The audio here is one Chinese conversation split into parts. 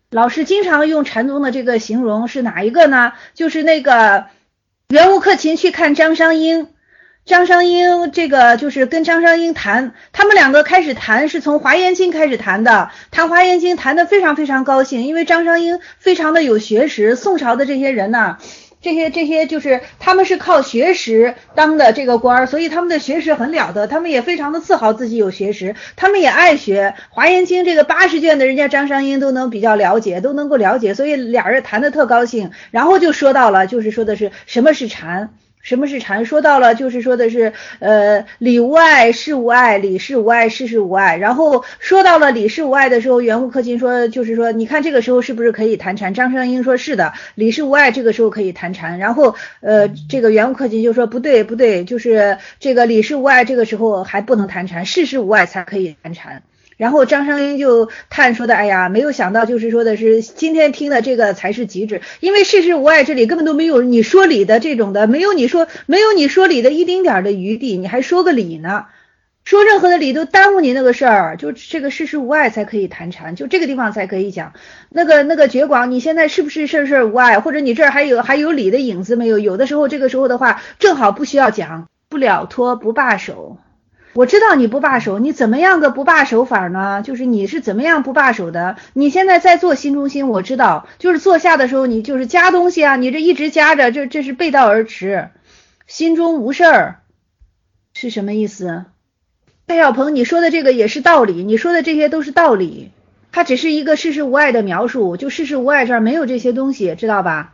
老师经常用禅宗的这个形容是哪一个呢？就是那个袁无克勤去看张商英，张商英这个就是跟张商英谈，他们两个开始谈是从华严经开始谈的，谈华严经谈得非常非常高兴，因为张商英非常的有学识，宋朝的这些人呢，这些就是他们是靠学识当的这个官，所以他们的学识很了得，他们也非常的自豪自己有学识，他们也爱学华严经这个80卷的，人家张商英都能比较了解，都能够了解，所以俩人谈得特高兴，然后就说到了，就是说的是什么是禅。什么是禅？说到了，就是说的是，理无碍，事无碍，理事无碍，事事无碍。然后说到了理事无碍的时候，袁无克勤说，就是说，你看这个时候是不是可以谈禅？张商英说是的，理事无碍这个时候可以谈禅。然后，这个袁无克勤就说不对，不对，就是这个理事无碍这个时候还不能谈禅，事事无碍才可以谈禅。然后张商英就叹说的，哎呀，没有想到，就是说的是今天听的这个才是极致，因为事事无碍这里根本都没有你说理的这种的，没有你说理的一丁点的余地，你还说个理呢？说任何的理都耽误你那个事儿，就这个事事无碍才可以谈禅，就这个地方才可以讲。那个绝广，你现在是不是事事无碍，或者你这儿还有理的影子没有？有的时候这个时候的话，正好不需要讲，不了脱不罢手。我知道你不罢手，你怎么样个不罢手法呢？就是你是怎么样不罢手的？你现在在做心中心，我知道，就是坐下的时候你就是夹东西啊，你这一直夹着，这是背道而驰。心中无事儿是什么意思？蔡小鹏，你说的这个也是道理，你说的这些都是道理，它只是一个事事无碍的描述，就事事无碍这儿没有这些东西，知道吧？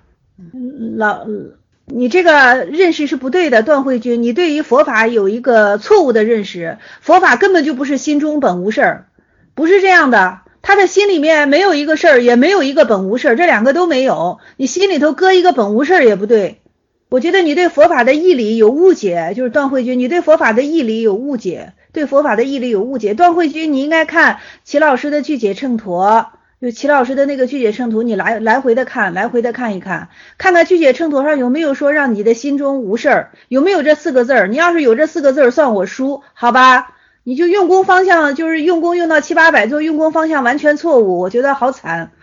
你这个认识是不对的，段慧君，你对于佛法有一个错误的认识，佛法根本就不是心中本无事儿，不是这样的，他的心里面没有一个事儿，也没有一个本无事儿，这两个都没有，你心里头搁一个本无事儿也不对。我觉得你对佛法的义理有误解，就是段慧君，你对佛法的义理有误解，对佛法的义理有误解。段慧君，你应该看齐老师的句解秤砣。就齐老师的那个句解秤砣，你来回的看一看，看看句解秤砣上有没有说让你的心中无事儿，有没有这4个字儿？你要是有这4个字儿，算我输，好吧？你就用功方向，就是用功用到700-800做，用功方向完全错误，我觉得好惨。